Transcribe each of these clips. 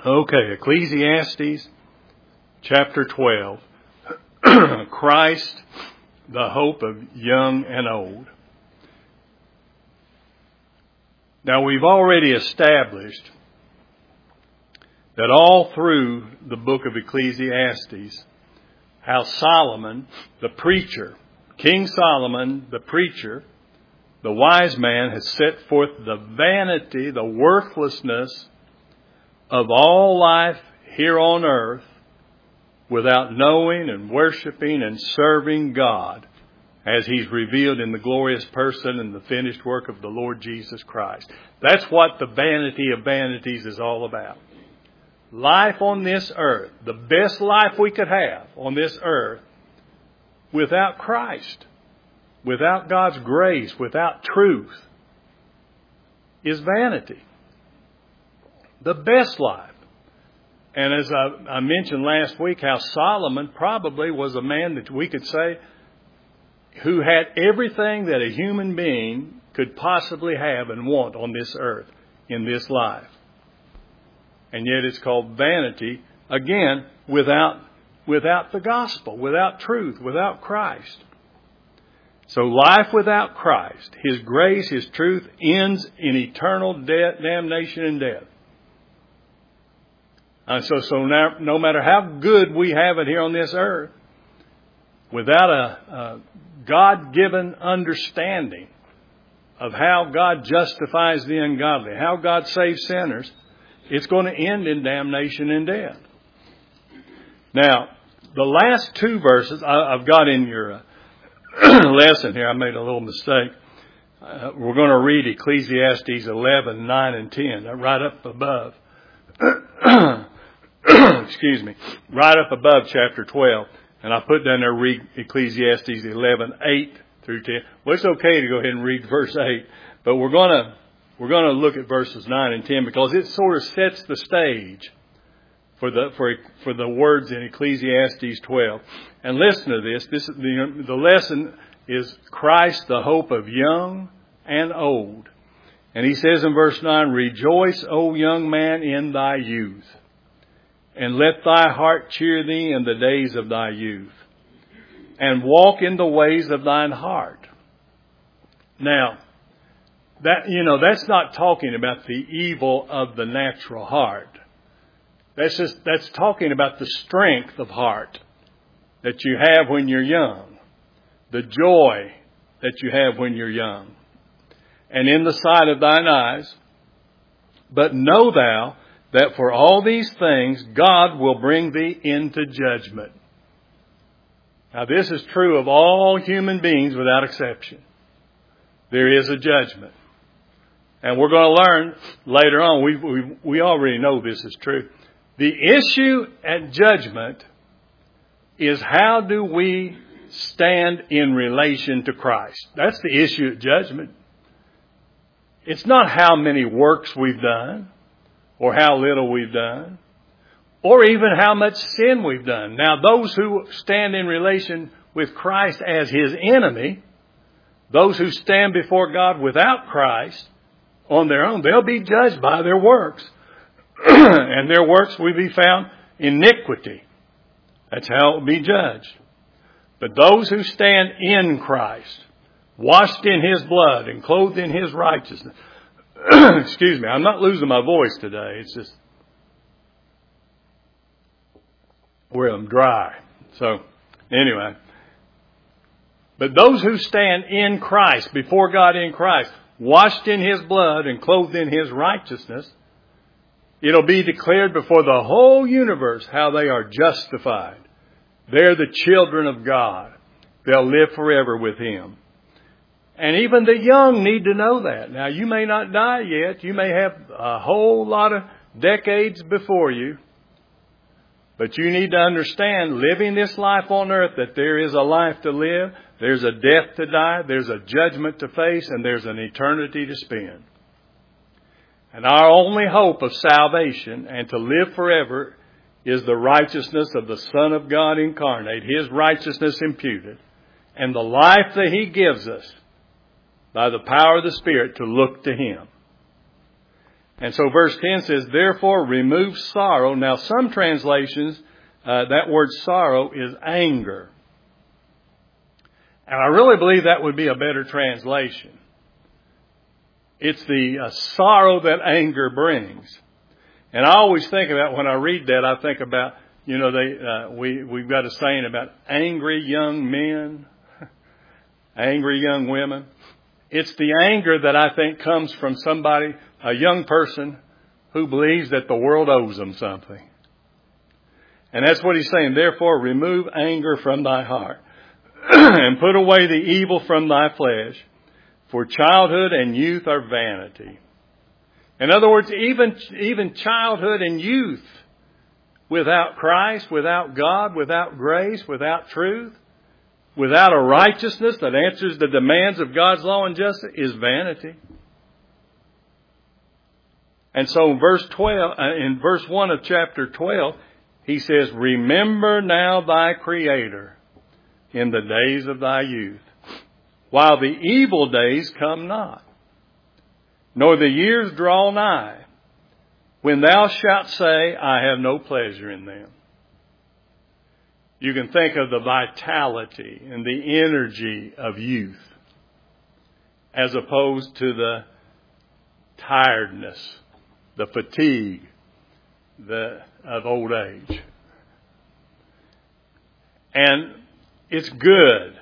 Okay, Ecclesiastes chapter 12. Christ, the hope of young and old. Now, we've already established that all through the book of Ecclesiastes, how Solomon, the preacher, King Solomon, the preacher, the wise man, has set forth the vanity, the worthlessness of all life here on earth without knowing and worshiping and serving God as He's revealed in the glorious person and the finished work of the Lord Jesus Christ. That's what the vanity of vanities is all about. Life on this earth, the best life we could have on this earth, without Christ, without God's grace, without truth, is vanity. The best life. And as I mentioned last week, how Solomon probably was a man that we could say who had everything that a human being could possibly have and want on this earth, in this life. And yet it's called vanity, again, without the gospel, without truth, without Christ. So life without Christ, His grace, His truth, ends in eternal damnation and death. So now, no matter how good we have it here on this earth, without a God-given understanding of how God justifies the ungodly, how God saves sinners, it's going to end in damnation and death. Now, the last two verses, I've got in your lesson here, I made a little mistake. We're going to read Ecclesiastes 11, 9, and 10, right up above. Excuse me, right up above chapter 12. And I put down there, read Ecclesiastes 11, 8 through 10. Well, it's okay to go ahead and read verse 8, but we're going to look at verses 9 and 10 because it sort of sets the stage for the words in Ecclesiastes 12. And listen to this. The lesson is Christ, the hope of young and old. And he says in verse 9, "Rejoice, O young man, in thy youth, and let thy heart cheer thee in the days of thy youth, and walk in the ways of thine heart." Now, that's not talking about the evil of the natural heart. That's talking about the strength of heart that you have when you're young, the joy that you have when you're young. "And in the sight of thine eyes, but know thou that for all these things God will bring thee into judgment." Now this is true of all human beings without exception. There is a judgment. And we're going to learn later on, we already know this is true. The issue at judgment is how do we stand in relation to Christ. That's the issue at judgment. It's not how many works we've done, or how little we've done, or even how much sin we've done. Now, those who stand in relation with Christ as His enemy, those who stand before God without Christ on their own, they'll be judged by their works. And their works will be found iniquity. That's how it will be judged. But those who stand in Christ, washed in His blood and clothed in His righteousness. Excuse me, I'm not losing my voice today. It's just where I'm dry. So, anyway. But those who stand in Christ, before God in Christ, washed in His blood and clothed in His righteousness, it'll be declared before the whole universe how they are justified. They're the children of God. They'll live forever with Him. And even the young need to know that. Now, you may not die yet. You may have a whole lot of decades before you. But you need to understand, living this life on earth, that there is a life to live, there's a death to die, there's a judgment to face, and there's an eternity to spend. And our only hope of salvation and to live forever is the righteousness of the Son of God incarnate, His righteousness imputed, and the life that He gives us by the power of the Spirit to look to Him. And so verse 10 says, therefore remove sorrow. Now some translations, that word sorrow is anger. And I really believe that would be a better translation. It's the sorrow that anger brings. And I always think about, when I read that, I think about, we've got a saying about angry young men, angry young women. It's the anger that I think comes from somebody, a young person, who believes that the world owes them something. And that's what he's saying. Therefore, remove anger from thy heart and put away the evil from thy flesh, for childhood and youth are vanity. In other words, even childhood and youth without Christ, without God, without grace, without truth, without a righteousness that answers the demands of God's law and justice is vanity. And so in verse 1 of chapter 12, he says, remember now thy Creator in the days of thy youth, while the evil days come not, nor the years draw nigh, when thou shalt say, I have no pleasure in them. You can think of the vitality and the energy of youth as opposed to the tiredness, the fatigue of old age. And it's good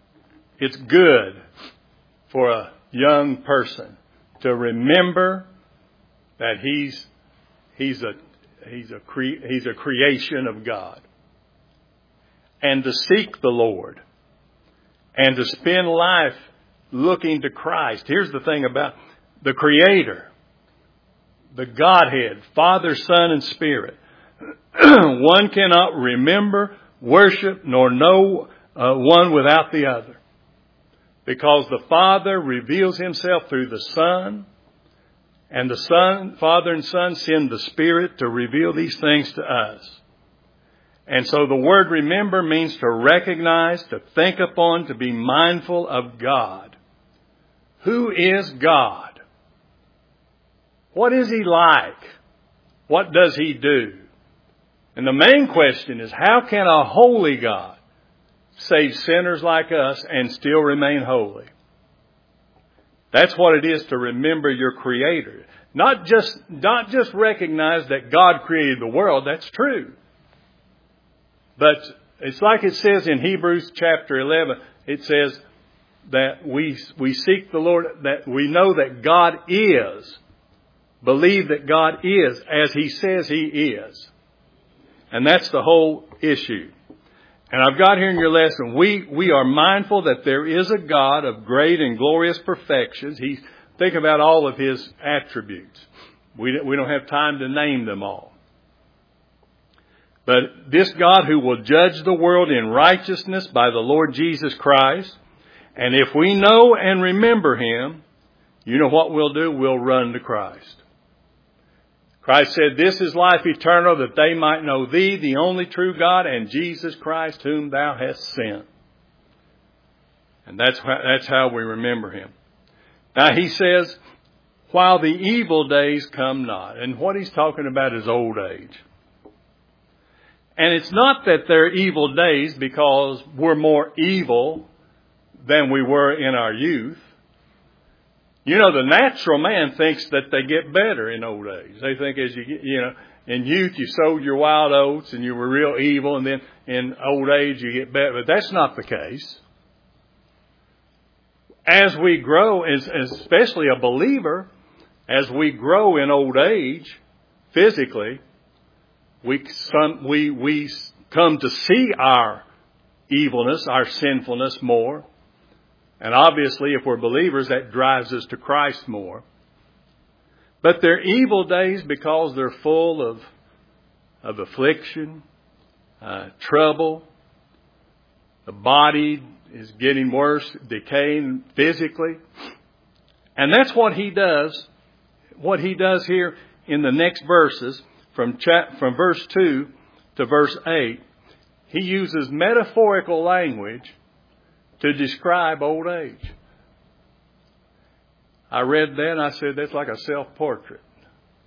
for a young person to remember that he's a creation of God, and to seek the Lord, and to spend life looking to Christ. Here's the thing about the Creator, the Godhead, Father, Son, and Spirit. One cannot remember, worship, nor know one without the other. Because the Father reveals Himself through the Son, and the Son, Father and Son send the Spirit to reveal these things to us. And so the word remember means to recognize, to think upon, to be mindful of God. Who is God? What is He like? What does He do? And the main question is, how can a holy God save sinners like us and still remain holy? That's what it is to remember your Creator. Not just recognize that God created the world. That's true. But it's like it says in Hebrews chapter 11. It says that we seek the Lord, that we know that God is. Believe that God is as He says He is. And that's the whole issue. And I've got here in your lesson, we are mindful that there is a God of great and glorious perfections. Think about all of His attributes. We don't have time to name them all. But this God who will judge the world in righteousness by the Lord Jesus Christ. And if we know and remember Him, you know what we'll do? We'll run to Christ. Christ said, this is life eternal, that they might know Thee, the only true God, and Jesus Christ, whom Thou hast sent. And that's how we remember Him. Now He says, while the evil days come not. And what He's talking about is old age. And it's not that they're evil days because we're more evil than we were in our youth. You know, the natural man thinks that they get better in old age. They think as you get, in youth you sowed your wild oats and you were real evil, and then in old age you get better. But that's not the case. As we grow, especially a believer, as we grow in old age, physically, we come to see our evilness, our sinfulness more. And obviously, if we're believers, that drives us to Christ more. But they're evil days because they're full of affliction, trouble. The body is getting worse, decaying physically. And that's what He does. What He does here in the next verses, from verse 2 to verse 8, He uses metaphorical language to describe old age. I read that and I said, that's like a self-portrait.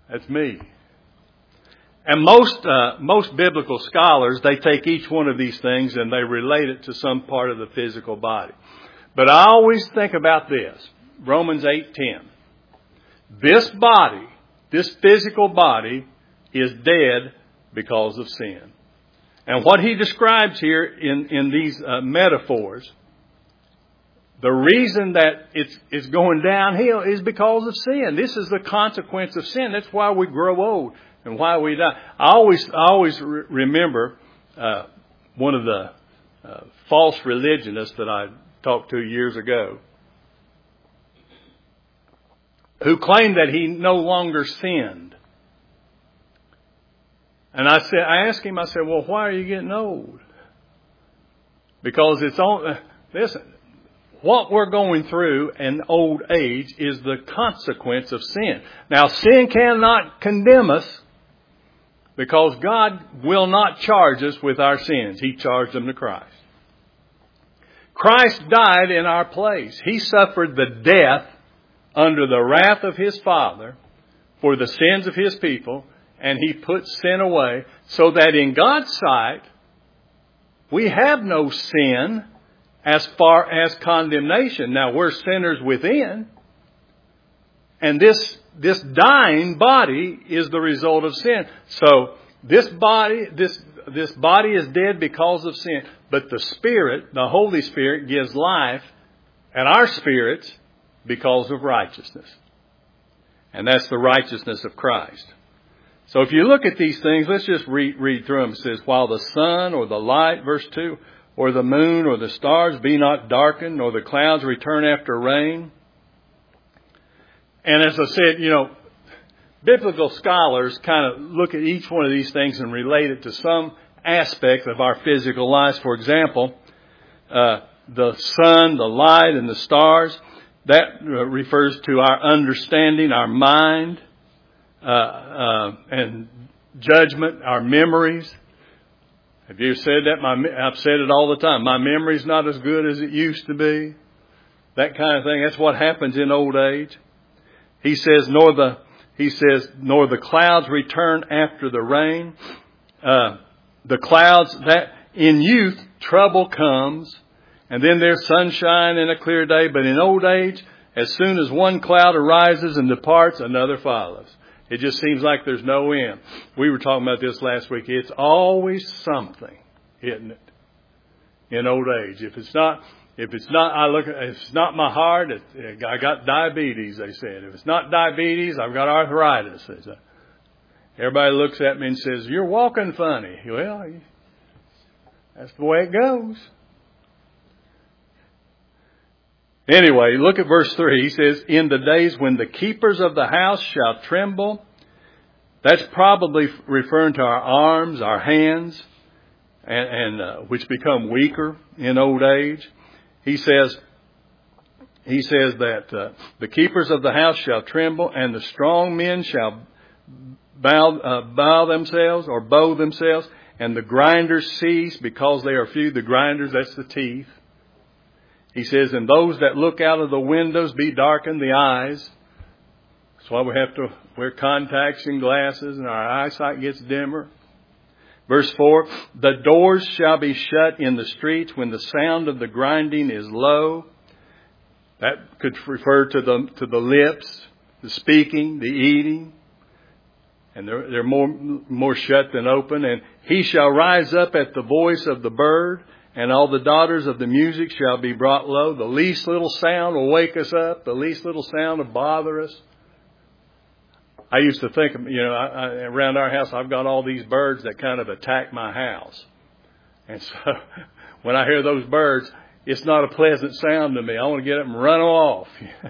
That's me. And most biblical scholars, they take each one of these things and they relate it to some part of the physical body. But I always think about this. Romans 8:10. This body, this physical body, is dead because of sin. And what he describes here in these metaphors, the reason that it's going downhill is because of sin. This is the consequence of sin. That's why we grow old and why we die. I always remember one of the false religionists that I talked to years ago, who claimed that he no longer sinned. And I asked him, I said, well, why are you getting old? Because listen, what we're going through in old age is the consequence of sin. Now, sin cannot condemn us because God will not charge us with our sins. He charged them to Christ. Christ died in our place. He suffered the death under the wrath of His Father for the sins of His people, and He put sin away so that in God's sight we have no sin as far as condemnation. Now, we're sinners within, and this dying body is the result of sin. So this body is dead because of sin, but the Spirit, the Holy Spirit, gives life at our spirits because of righteousness. And that's the righteousness of Christ. So if you look at these things, let's just read through them. It says, while the sun or the light, verse 2, or the moon or the stars be not darkened, nor the clouds return after rain. And as I said, biblical scholars kind of look at each one of these things and relate it to some aspect of our physical lives. For example, the sun, the light, and the stars, that refers to our understanding, our mind, and judgment, our memories. Have you said that? I've said it all the time. My memory's not as good as it used to be. That kind of thing. That's what happens in old age. He says, nor the clouds return after the rain. The clouds, that in youth, trouble comes, and then there's sunshine and a clear day. But in old age, as soon as one cloud arises and departs, another follows. It just seems like there's no end. We were talking about this last week. It's always something, isn't it? In old age. If it's not my heart, I got diabetes, they said. If it's not diabetes, I've got arthritis. Everybody looks at me and says, you're walking funny. Well, that's the way it goes. Anyway, look at verse 3. He says, in the days when the keepers of the house shall tremble. That's probably referring to our arms, our hands, and which become weaker in old age. He says that the keepers of the house shall tremble, and the strong men shall bow themselves, and the grinders cease because they are few. The grinders, that's the teeth. He says, and those that look out of the windows be darkened the eyes. That's why we have to wear contacts and glasses, and our eyesight gets dimmer. Verse 4, the doors shall be shut in the streets when the sound of the grinding is low. That could refer to the lips, the speaking, the eating. And they're more shut than open. And he shall rise up at the voice of the bird, and all the daughters of the music shall be brought low. The least little sound will wake us up. The least little sound will bother us. I used to think, around our house, I've got all these birds that kind of attack my house. And so when I hear those birds, it's not a pleasant sound to me. I want to get up and run off.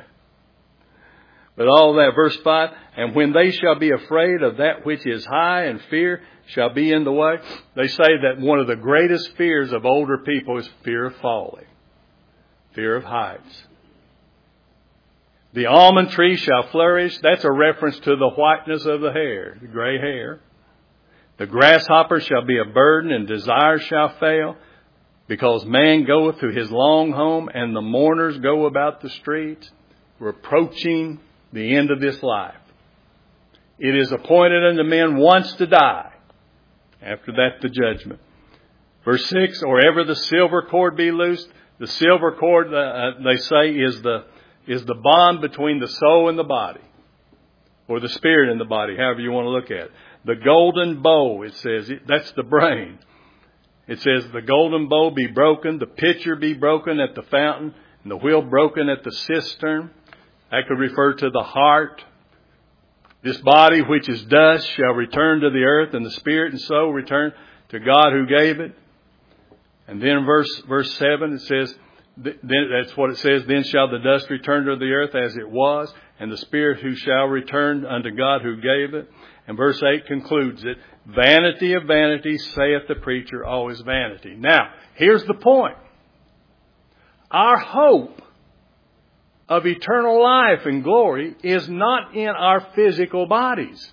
But all that, verse 5, and when they shall be afraid of that which is high, and fear shall be in the way. They say that one of the greatest fears of older people is fear of falling, fear of heights. The almond tree shall flourish. That's a reference to the whiteness of the hair, the gray hair. The grasshopper shall be a burden, and desire shall fail, because man goeth to his long home, and the mourners go about the streets, reproaching the end of this life. It is appointed unto men once to die. After that, the judgment. Verse 6, or ever the silver cord be loosed. The silver cord, they say, is the bond between the soul and the body. Or the spirit and the body, however you want to look at it. The golden bowl, it says, that's the brain. It says the golden bowl be broken, the pitcher be broken at the fountain, and the wheel broken at the cistern. That could refer to the heart. This body which is dust shall return to the earth, and the spirit and soul return to God who gave it. And then verse 7, it says, then that's what it says, then shall the dust return to the earth as it was, and the spirit who shall return unto God who gave it. And verse 8 concludes it, vanity of vanities, saith the preacher, all is vanity. Now, here's the point. Our hope of eternal life and glory is not in our physical bodies.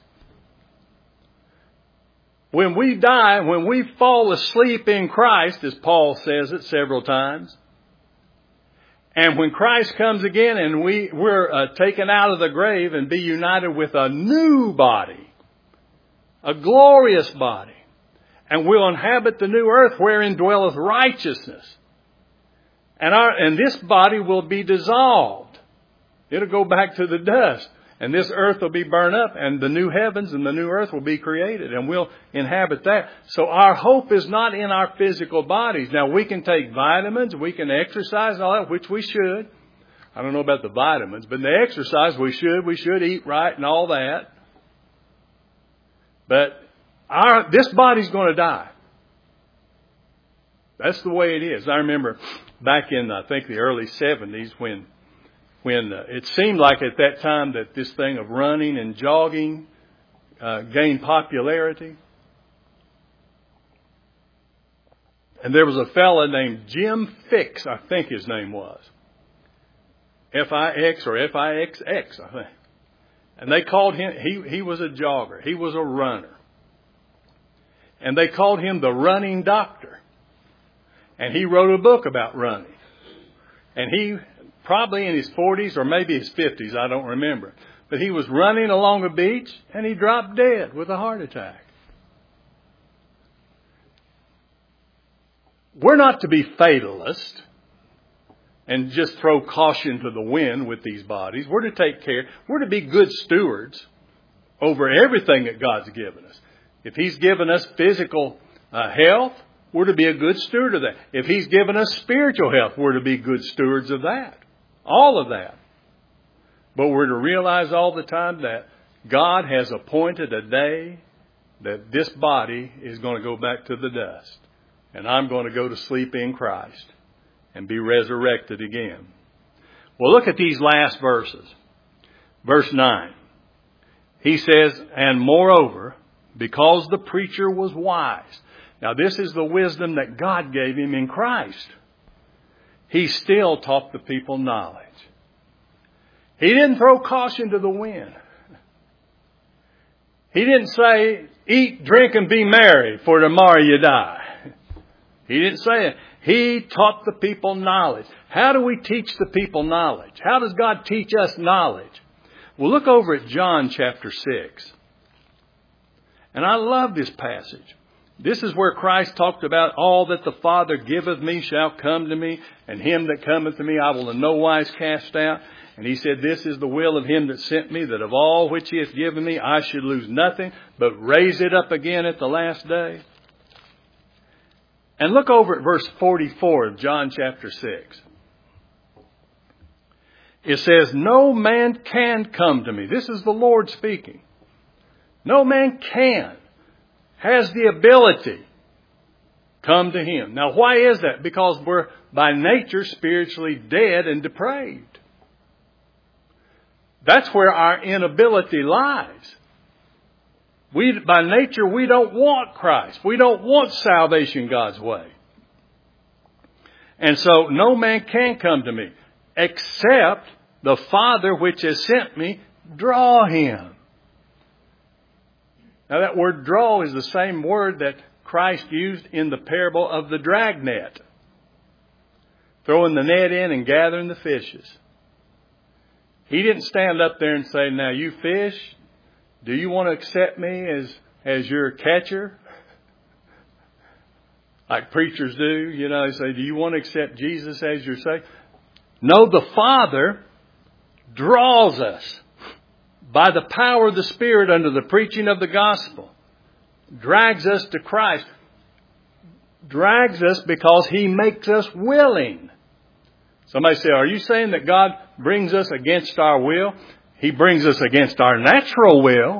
When we die, when we fall asleep in Christ, as Paul says it several times, and when Christ comes again and we're taken out of the grave and be united with a new body, a glorious body, and we'll inhabit the new earth wherein dwelleth righteousness. And this body will be dissolved. It'll go back to the dust. And this earth will be burned up, and the new heavens and the new earth will be created, and we'll inhabit that. So our hope is not in our physical bodies. Now, we can take vitamins, we can exercise and all that, which we should. I don't know about the vitamins, but the exercise we should. We should eat right and all that. But this body's going to die. That's the way it is. I remember back in, I think, the early 70s when it seemed like at that time that this thing of running and jogging gained popularity. And there was a fella named Jim Fix, I think his name was. F-I-X or F-I-X-X, I think. And they called him, he was a jogger. He was a runner. And they called him the running doctor. And he wrote a book about running. And he, probably in his 40s or maybe his 50s, I don't remember. But he was running along a beach and he dropped dead with a heart attack. We're not to be fatalists and just throw caution to the wind with these bodies. We're to take care. We're to be good stewards over everything that God's given us. If He's given us physical health, we're to be a good steward of that. If He's given us spiritual health, we're to be good stewards of that. All of that. But we're to realize all the time that God has appointed a day that this body is going to go back to the dust. And I'm going to go to sleep in Christ and be resurrected again. Well, look at these last verses. Verse 9. He says, and moreover, because the preacher was wise. Now, this is the wisdom that God gave him in Christ. He still taught the people knowledge. He didn't throw caution to the wind. He didn't say, eat, drink, and be merry, for tomorrow you die. He didn't say it. He taught the people knowledge. How do we teach the people knowledge? How does God teach us knowledge? Well, look over at John chapter 6. And I love this passage. This is where Christ talked about all that the Father giveth me shall come to me, and him that cometh to me I will in no wise cast out. And He said, this is the will of Him that sent me, that of all which He hath given me I should lose nothing, but raise it up again at the last day. And look over at verse 44 of John chapter 6. It says, no man can come to me. This is the Lord speaking. No man can, has the ability, come to Him. Now, why is that? Because we're by nature spiritually dead and depraved. That's where our inability lies. By nature, we don't want Christ. We don't want salvation God's way. And so no man can come to me except the Father which has sent me draw him. Now that word draw is the same word that Christ used in the parable of the dragnet. Throwing the net in and gathering the fishes. He didn't stand up there and say, now you fish, Do you want to accept me as your catcher? Like preachers do, they say, do you want to accept Jesus as your Savior? No, the Father draws us by the power of the Spirit under the preaching of the gospel. Drags us to Christ. Drags us because He makes us willing. Somebody say, are you saying that God brings us against our will? He brings us against our natural will,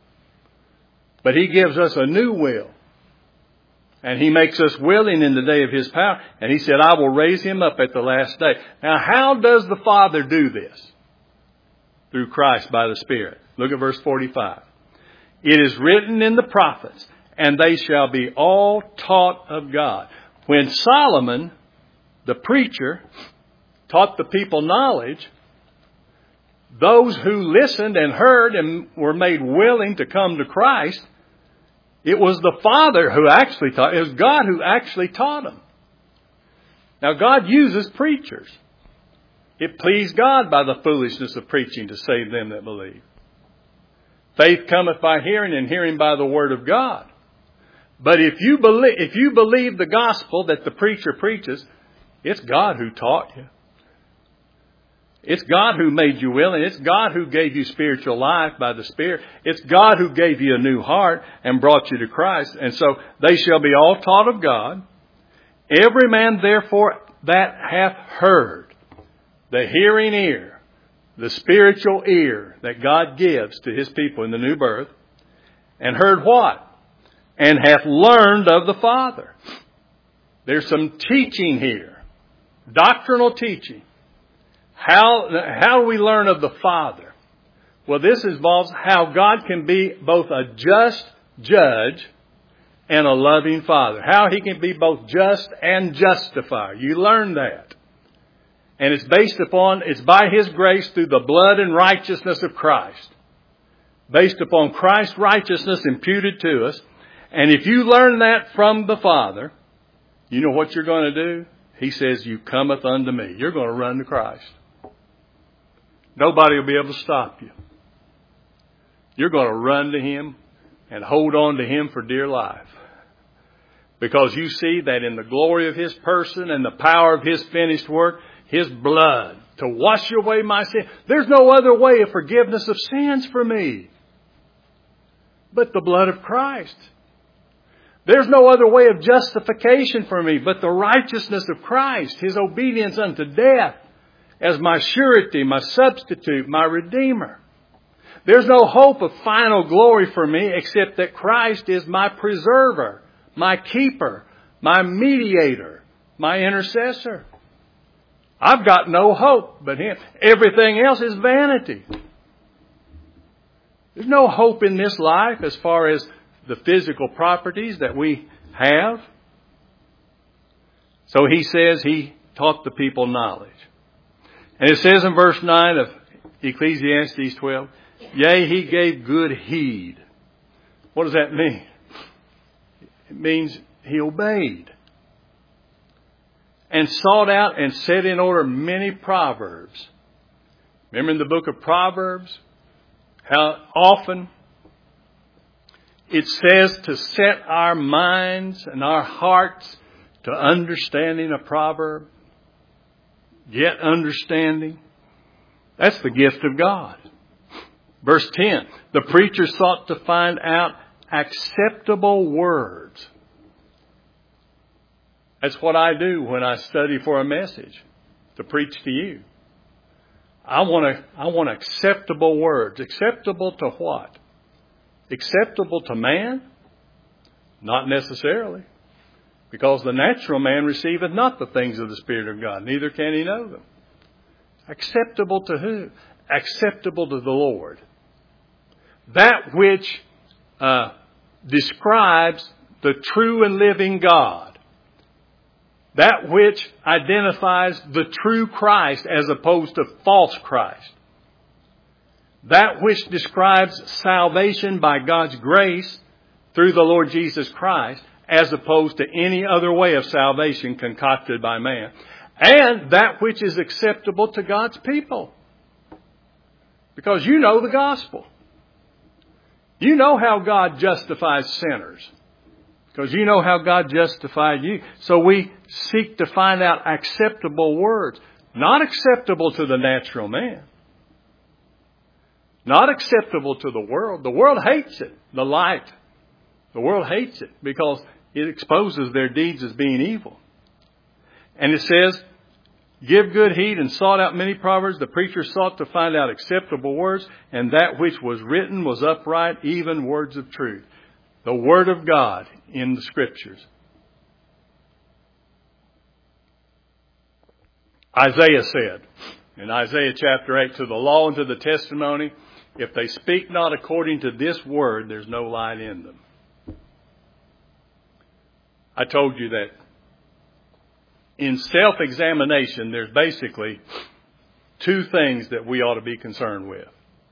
but He gives us a new will. And He makes us willing in the day of His power. And He said, I will raise him up at the last day. Now, how does the Father do this? Through Christ by the Spirit. Look at verse 45. It is written in the prophets, and they shall be all taught of God. When Solomon, the preacher, taught the people knowledge, those who listened and heard and were made willing to come to Christ, it was the Father who actually taught. It was God who actually taught them. Now, God uses preachers. It pleased God by the foolishness of preaching to save them that believe. Faith cometh by hearing, and hearing by the word of God. But if you believe the gospel that the preacher preaches, it's God who taught you. It's God who made you willing. It's God who gave you spiritual life by the Spirit. It's God who gave you a new heart and brought you to Christ. And so they shall be all taught of God. Every man therefore that hath heard, the hearing ear, the spiritual ear that God gives to His people in the new birth, and heard what? And hath learned of the Father. There's some teaching here. Doctrinal teaching. How do we learn of the Father? Well, this involves how God can be both a just judge and a loving Father. How He can be both just and justifier. You learn that. And it's by His grace through the blood and righteousness of Christ. Based upon Christ's righteousness imputed to us. And if you learn that from the Father, you know what you're going to do? He says, you cometh unto me. You're going to run to Christ. Nobody will be able to stop you. You're going to run to Him and hold on to Him for dear life. Because you see that in the glory of His person and the power of His finished work, His blood to wash away my sin. There's no other way of forgiveness of sins for me but the blood of Christ. There's no other way of justification for me but the righteousness of Christ, His obedience unto death as my surety, my substitute, my Redeemer. There's no hope of final glory for me except that Christ is my preserver, my keeper, my mediator, my intercessor. I've got no hope but Him. Everything else is vanity. There's no hope in this life as far as the physical properties that we have. So He says He taught the people knowledge. And it says in verse 9 of Ecclesiastes 12, yea, He gave good heed. What does that mean? It means He obeyed. And sought out and set in order many proverbs. Remember in the book of Proverbs, how often it says to set our minds and our hearts to understanding a proverb. Get understanding. That's the gift of God. Verse 10, the preacher sought to find out acceptable words. That's what I do when I study for a message to preach to you. I want acceptable words. Acceptable to what? Acceptable to man? Not necessarily. Because the natural man receiveth not the things of the Spirit of God, neither can he know them. Acceptable to who? Acceptable to the Lord. That which describes the true and living God. That which identifies the true Christ as opposed to false Christ. That which describes salvation by God's grace through the Lord Jesus Christ as opposed to any other way of salvation concocted by man. And that which is acceptable to God's people. Because you know the gospel. You know how God justifies sinners. Because you know how God justified you. So we seek to find out acceptable words. Not acceptable to the natural man. Not acceptable to the world. The world hates it. The light. The world hates it because it exposes their deeds as being evil. And it says, give good heed and sought out many proverbs. The preacher sought to find out acceptable words, and that which was written was upright, even words of truth. The Word of God in the Scriptures. Isaiah said in Isaiah chapter 8, to the law and to the testimony, if they speak not according to this word, there's no light in them. I told you that in self-examination, there's basically two things that we ought to be concerned with.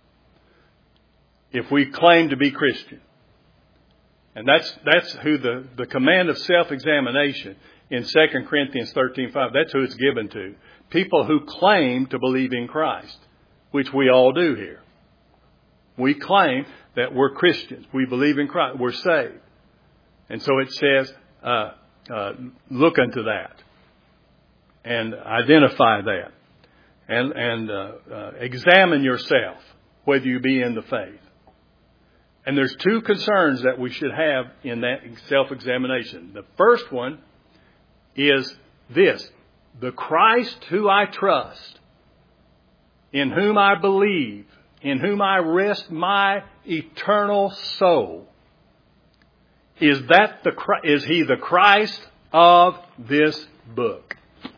If we claim to be Christian. And that's who the command of self-examination in 2 Corinthians 13:5, that's who it's given to. People who claim to believe in Christ, which we all do here. We claim that we're Christians. We believe in Christ. We're saved. And so it says, look unto that and identify that and examine yourself whether you be in the faith. And there's two concerns that we should have in that self-examination. The first one is this: the Christ who I trust, in whom I believe, in whom I rest my eternal soul, is he the Christ of this book?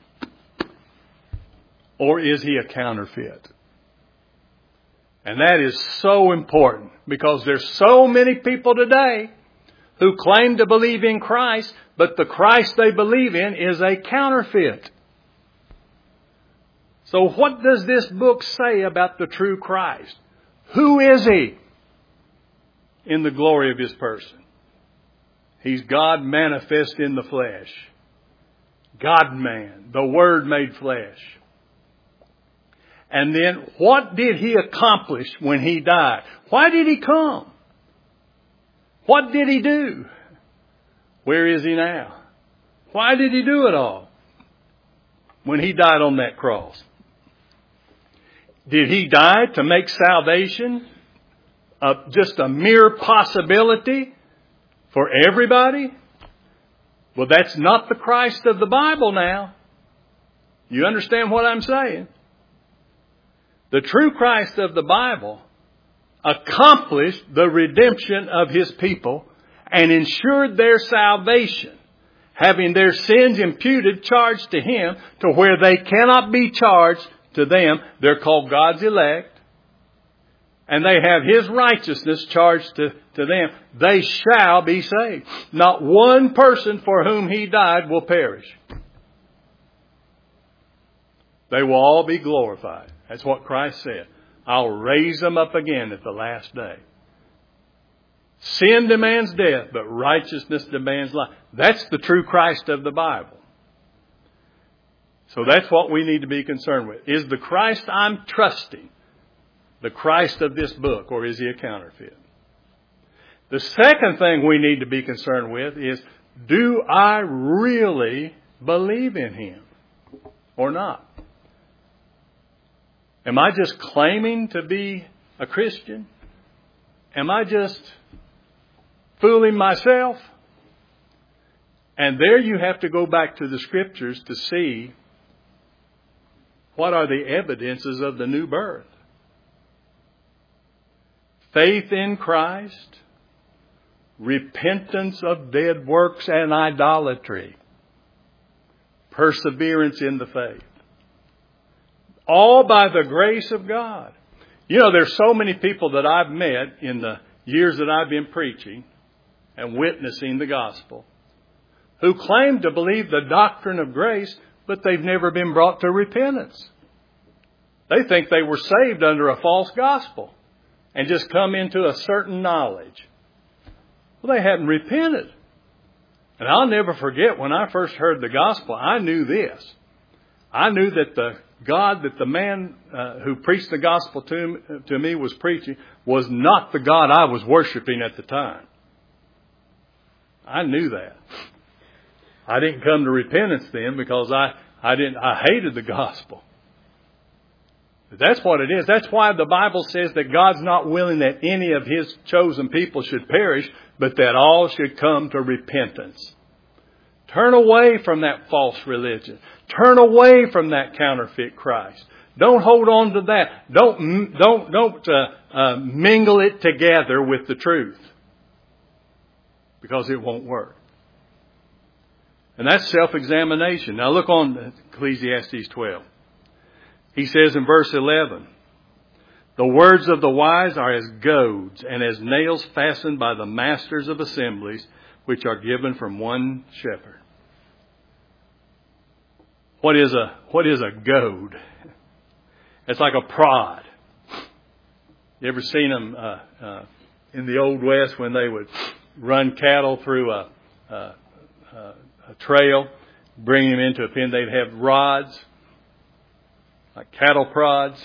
Or is he a counterfeit? And that is so important because there's so many people today who claim to believe in Christ, but the Christ they believe in is a counterfeit. So what does this book say about the true Christ? Who is he in the glory of his person? He's God manifest in the flesh. God-man, the Word made flesh. And then what did he accomplish when he died? Why did he come? What did he do? Where is he now? Why did he do it all when he died on that cross? Did he die to make salvation just a mere possibility for everybody? Well, that's not the Christ of the Bible now. You understand what I'm saying? The true Christ of the Bible accomplished the redemption of his people and ensured their salvation, having their sins imputed, charged to him, to where they cannot be charged to them. They're called God's elect. And they have his righteousness charged to them. They shall be saved. Not one person for whom he died will perish. They will all be glorified. That's what Christ said. I'll raise them up again at the last day. Sin demands death, but righteousness demands life. That's the true Christ of the Bible. So that's what we need to be concerned with. Is the Christ I'm trusting the Christ of this book, or is he a counterfeit? The second thing we need to be concerned with is, do I really believe in him or not? Am I just claiming to be a Christian? Am I just fooling myself? And there you have to go back to the Scriptures to see what are the evidences of the new birth. Faith in Christ, repentance of dead works and idolatry, perseverance in the faith. All by the grace of God. You know, there's so many people that I've met in the years that I've been preaching and witnessing the gospel who claim to believe the doctrine of grace, but they've never been brought to repentance. They think they were saved under a false gospel and just come into a certain knowledge. Well, they hadn't repented. And I'll never forget when I first heard the gospel, I knew this. I knew that the God that the man who preached the gospel to me was preaching was not the God I was worshiping at the time. I knew that. I didn't come to repentance then because I hated the gospel. That's what it is. That's why the Bible says that God's not willing that any of His chosen people should perish, but that all should come to repentance. Turn away from that false religion. Turn away from that counterfeit Christ. Don't hold on to that. Don't mingle it together with the truth, because it won't work. And that's self-examination. Now look on Ecclesiastes 12. He says in verse 11, the words of the wise are as goads and as nails fastened by the masters of assemblies, which are given from one shepherd. What is a goad? It's like a prod. You ever seen them in the Old West when they would run cattle through a trail, bring them into a pen? They'd have rods, like cattle prods.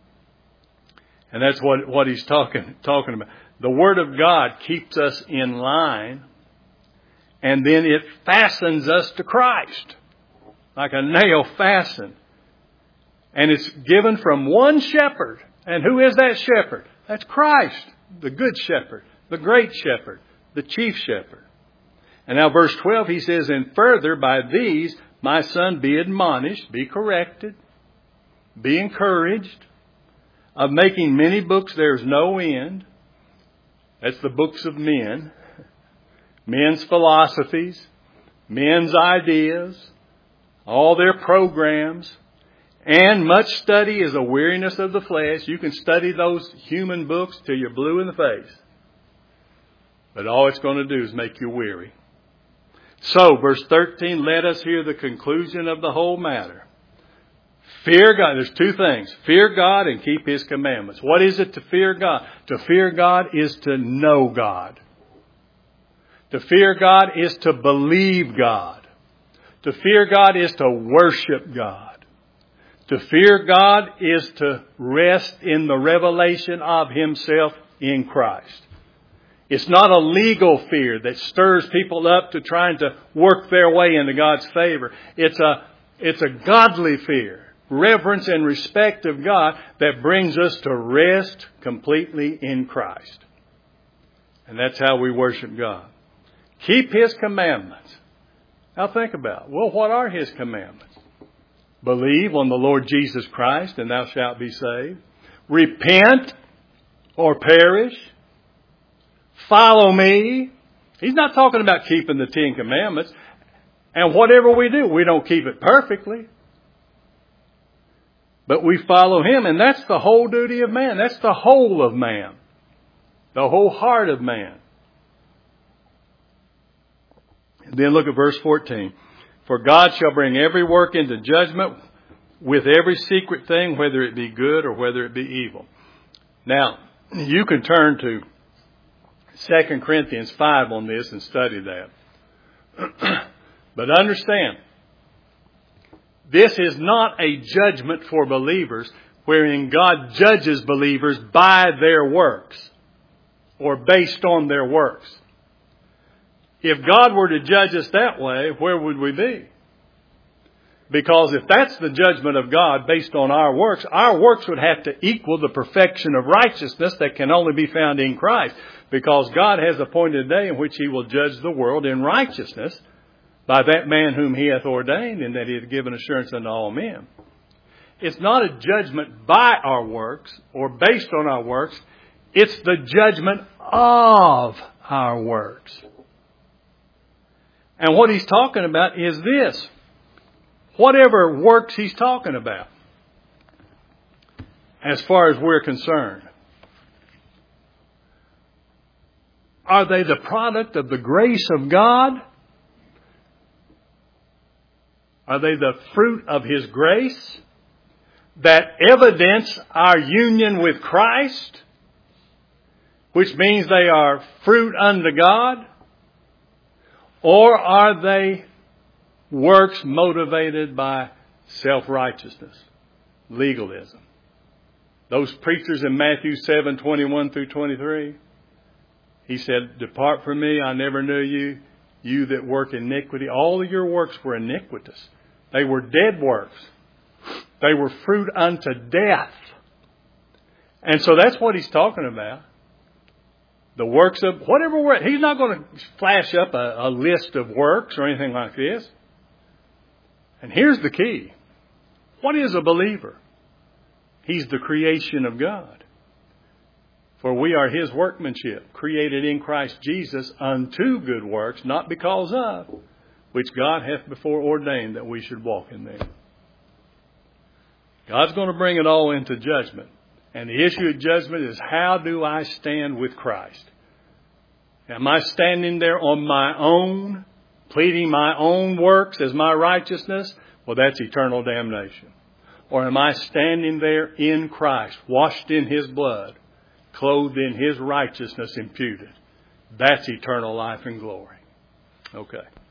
And that's what he's talking about. The Word of God keeps us in line, and then it fastens us to Christ, like a nail fastened. And it's given from one shepherd. And who is that shepherd? That's Christ, the good shepherd, the great shepherd, the chief shepherd. And now verse 12, he says, and further, by these, my son, be admonished, be corrected, be encouraged. Of making many books, there's no end. That's the books of men. Men's philosophies, men's ideas, all their programs. And much study is a weariness of the flesh. You can study those human books till you're blue in the face. But all it's going to do is make you weary. So, verse 13, let us hear the conclusion of the whole matter. Fear God. There's two things. Fear God and keep His commandments. What is it to fear God? To fear God is to know God. To fear God is to believe God. To fear God is to worship God. To fear God is to rest in the revelation of Himself in Christ. It's not a legal fear that stirs people up to trying to work their way into God's favor. It's a godly fear, reverence and respect of God that brings us to rest completely in Christ. And that's how we worship God. Keep His commandments. Now think about it. Well, what are His commandments? Believe on the Lord Jesus Christ and thou shalt be saved. Repent or perish. Follow me. He's not talking about keeping the 10 Commandments. And whatever we do, we don't keep it perfectly. But we follow Him, and that's the whole duty of man. That's the whole of man. The whole heart of man. And then look at verse 14. For God shall bring every work into judgment with every secret thing, whether it be good or whether it be evil. Now, you can turn to 2 Corinthians 5 on this and study that. But understand, this is not a judgment for believers wherein God judges believers by their works or based on their works. If God were to judge us that way, where would we be? Because if that's the judgment of God based on our works would have to equal the perfection of righteousness that can only be found in Christ. Because God has appointed a day in which He will judge the world in righteousness by that man whom He hath ordained, and that He hath given assurance unto all men. It's not a judgment by our works or based on our works. It's the judgment of our works. And what He's talking about is this. Whatever works He's talking about, as far as we're concerned, are they the product of the grace of God? Are they the fruit of His grace that evidence our union with Christ, which means they are fruit unto God? Or are they works motivated by self-righteousness? legalism. Those preachers in Matthew 7:21 through 23, he said, "Depart from me, I never knew you, you that work iniquity." All of your works were iniquitous. They were dead works. They were fruit unto death. And so that's what he's talking about. The works of whatever work. He's not going to flash up a list of works or anything like this. And here's the key. What is a believer? He's the creation of God. For we are his workmanship, created in Christ Jesus unto good works, not because of, which God hath before ordained that we should walk in them. God's going to bring it all into judgment. And the issue of judgment is, how do I stand with Christ? Am I standing there on my own, pleading my own works as my righteousness? Well, that's eternal damnation. Or am I standing there in Christ, washed in his blood, clothed in his righteousness imputed? That's eternal life and glory. Okay.